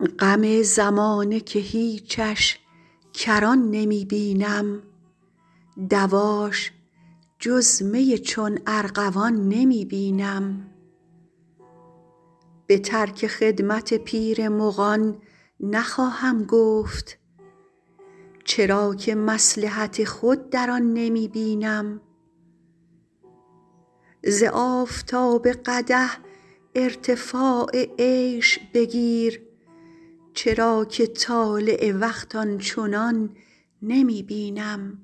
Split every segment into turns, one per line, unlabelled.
غم زمانه که هیچش کران نمی بینم، دواش جز می چون ارغوان نمی بینم. به ترک خدمت پیر مغان نخواهم گفت، چرا که مصلحت خود در آن نمی بینم. ز آفتاب قدح ارتفاع عیش بگیر، چرا که طالع وقت آنچنان نمی بینم.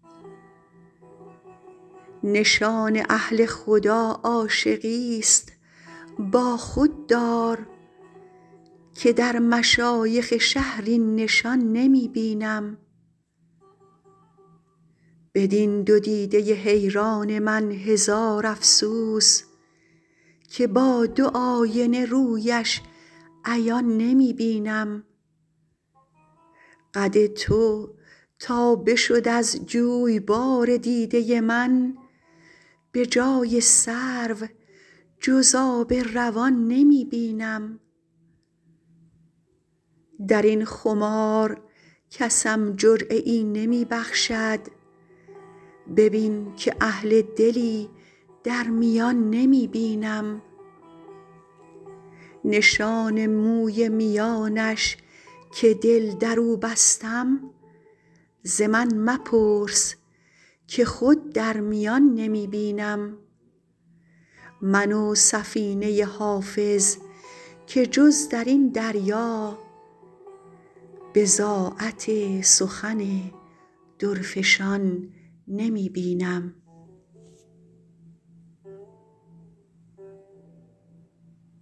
نشان اهل خدا عاشقیست با خود دار، که در مشایخ شهر این نشان نمی بینم. بدین دو دیده حیران من هزار افسوس، که با دو آینه رویش عیان نمی بینم. قد تو تا بشد از جویبار دیده من، به جای سرو جز آب روان نمی بینم. در این خمار کسم جرعه ای نمی بخشد، ببین که اهل دلی در میان نمی بینم. نشان موی میانش که دل در او بستم، ز من مپرس که خود در میان نمی بینم. من و سفینه حافظ که جز در این دریا، بضاعت سخن درفشان نمی بینم.